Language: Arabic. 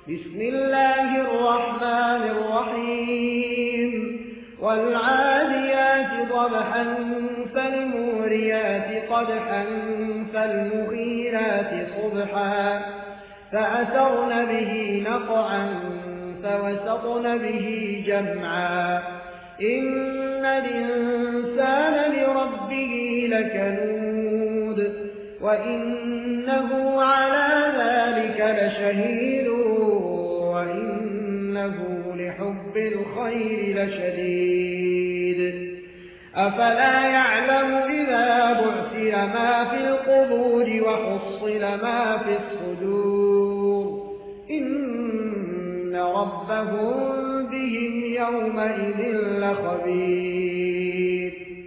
بسم الله الرحمن الرحيم والعاديات ضبحا فالموريات قدحا فالمغيرات صبحا فأثرن به نقعا فوسطن به جمعا إن الإنسان لربه لكنود وإنه على ذلك لشهيد وإنه لحب الخير لشديد أفلا يعلم إذا بعثر ما في القبور وحصل ما في الصدور إن ربهم بهم يومئذ لخبير